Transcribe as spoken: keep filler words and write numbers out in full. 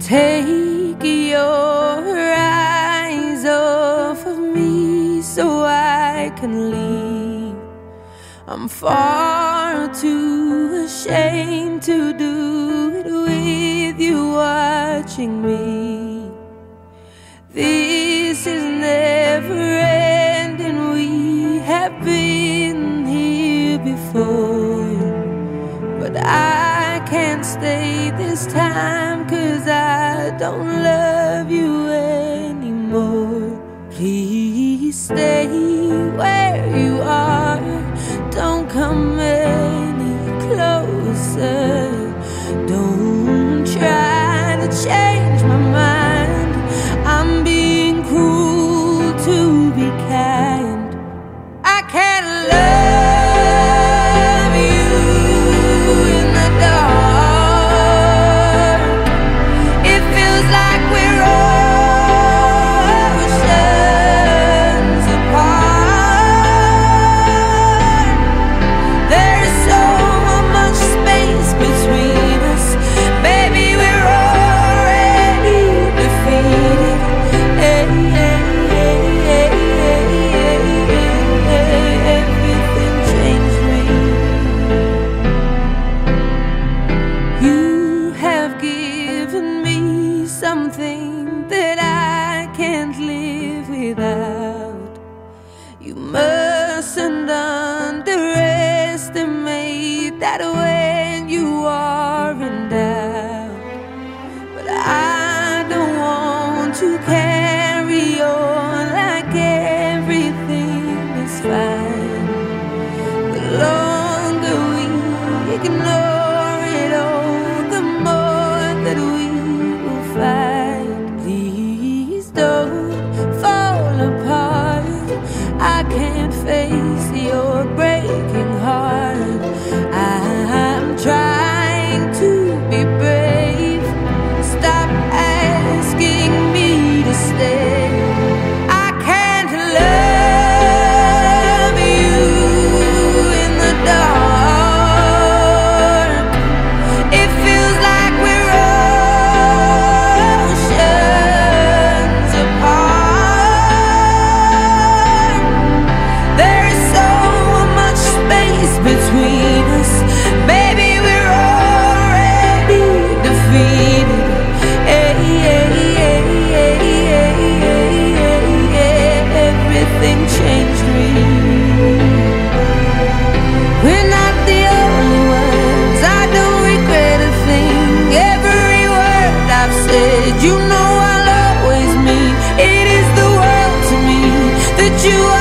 Take your eyes off of me so I can leave. I'm far too ashamed to do it with you watching me. This is never ending, we have been here before. But I can't stay this time, 'cause I don't love you anymore. Please stay where you are, don't come any closer. Don't try to change my mind, I'm being cruel to be kind. I can't love you in the dark. It feels like we're oceans apart. There's so much space between us, baby, we're already defeated. Hey, hey, hey, hey, hey, hey, everything changed me. You have given me something that I can't live without. You mustn't underestimate that when you are in doubt. But I don't want to carry on like everything is fine. The longer we ignore it all, the more that we will find. Please don't fall apart, I can't face your breaking heart. I'm trying to be brave, stop asking me to stay. I can't love you in the dark. It feels like we're oceans apart. There's so much space between us, baby, we're already defeated. Hey, hey, hey, hey, hey, hey, hey, everything changed me. We're not the only ones, I don't regret a thing. Every word I've said, you know I'll always mean. It is the world to me that you are.